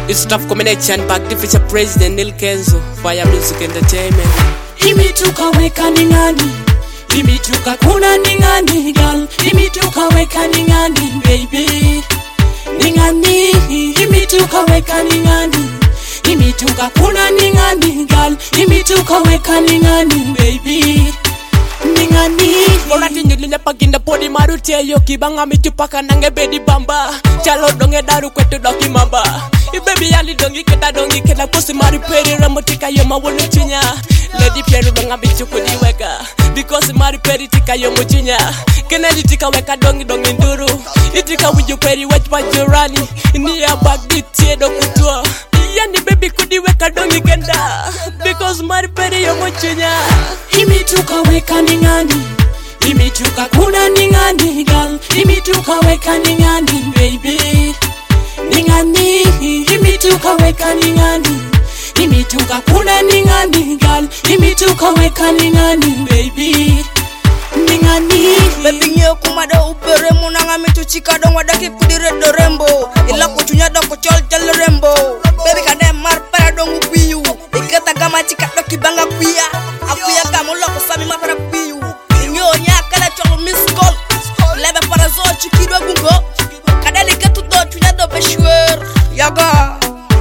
It's tough combination back the future president Nil Kenzo. Fire Music Entertainment. Imituka weka ningani, imituka kuna ningani girl, imituka weka ningani baby, ningani, imituka weka ningani, imituka kuna ningani girl, imituka weka ningani baby, ningani. Morati nyulinya paginda podi marute yo kibanga mitupaka nange bedi bamba, chalo donge daru kwetu doki mamba. Baby yali dongi keda pusi mari peri ramotika yo mawonu chinya. Lady Pierre donga bichuku diweka because mari peri tika yo muchinya. Kenedi tika weka dongi nduru. Itika wiju peri wet pajurani. Niya bag ditie do kutua. Yani baby kudi weka dongi kenda because mari peri yo muchinya. Imituka weka ningani, imituka kuna ningani girl, imituka weka ningani baby, ningani, imituka weka ningani, imituka kuna ningani girl, imituka weka ningani baby, ningani. Baby nyo kumada upere munanga mituchika dong wadaki kudire do rembo, ila kuchunya dong kuchol jal rembo. Baby kade mar para dong upiyu, ikata kama chika doki banga kuya, akuya kamu loko sami ma para kuyu. Nyo nyakala cholo miss call, lebe para zo chikido bungo, kade liketu do chunya do beshwer. Yaga.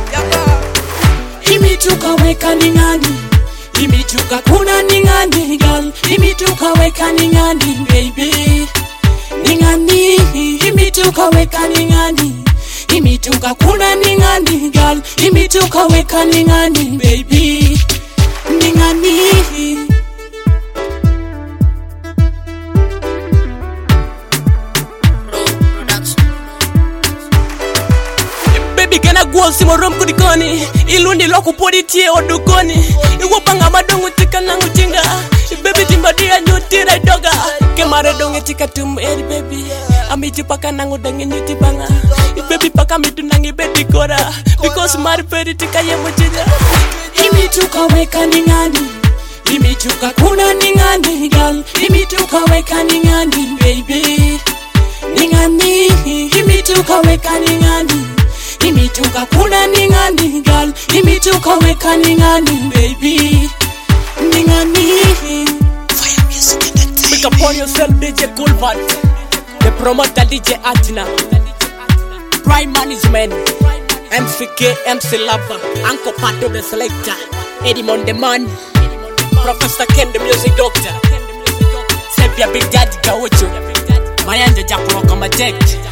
Imituka weka ningani, imituka kuna ningani girl, imituka weka ningani baby, ningani, imituka weka ningani, imituka kuna ningani girl, imituka weka ningani baby, ningani. Gana guosi morom kudikoni ilundi loku podi tie odukoni iwopanga madongo tika nangu chinga baby timbadia nyutira doga kemare donge tika tum eri baby amiti paka nangu dange nyuti banga baby paka mitu nangi bedi kora because mari peri tika yemo chinga. Imituka weka ningani, imituka kuna ningani girl, imituka weka ningani baby, ningani, imituka weka ningani, imituka kuna ningani girl, imituka weka ningani baby, ningani. Fire Music Entertainment. Pick up on yourself DJ Coolvat, the promoter DJ Atina, Prime Management, MCK, MC Lava, Uncle Pato the Selector, Eddie Mondeman, Professor Ken the Music Doctor, Xavier Big Daddy Gaucho, Mayanja Jack Rock on my deck.